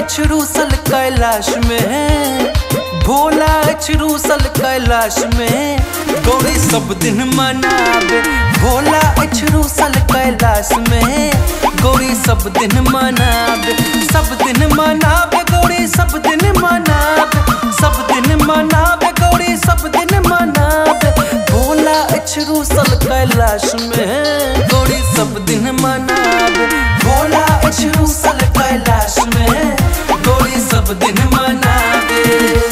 रूसल कैलाश में, भोला रूसल कैलाश में, गौरी सब दिन मनावे। भोला रूसल कैलाश में, गौरी सब दिन मनावे। सब दिन मनावे गौरी सब दिन मनावे, सब दिन मनावे गौरी सब दिन मनावे। भोला रूसल कैलाश में, गौरी सब दिन मनावे। भोला रूसल कैलाश में, गौरी सब दिन मनावे।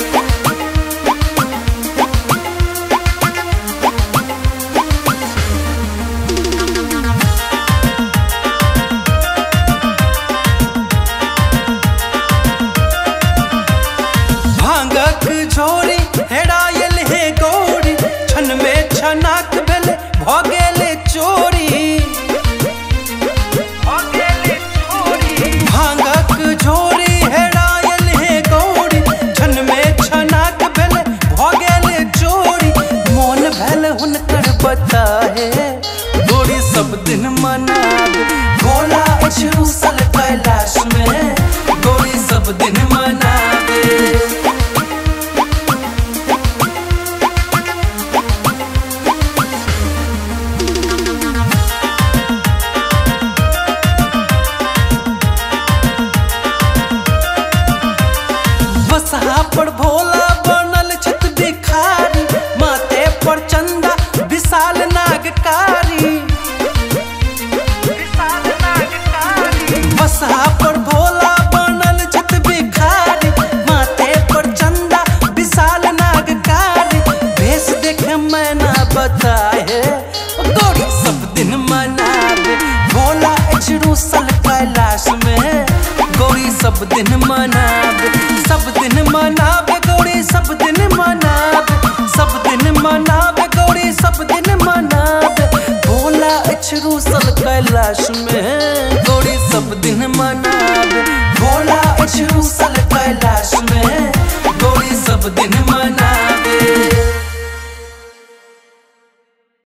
झोरी हेरायल हे गौरी, छन में छनाक भेले भगेले चोरी। भांगक झोरी हेरायल हे गौरी, छन में छनाक भेले भगेले चोरी। मोन भेल हुनकर बताहे, गौरी सब दिन मनावे। भोला रूसल कैलाश में, गौरी सब दिन मनावे। बसहा पर भोला बनल छत भिखारी, माथे पर चंदा विशाल नागकारी। बसहा पर भोला बनल छत भिखारी, माथे पर चंदा विशाल नागकारी। भेष देखे मैना बताए, गौरी सब दिन मनावे। भोला रूसल कैलाश में, गौरी सब दिन मनावे। सब दिन मनावे गौरी सब दिन मनावे, सब दिन मनावे गौरी सब दिन मनावे। भोला रूसल कैलाश में, गौरी सब दिन मनावे। भोला रूसल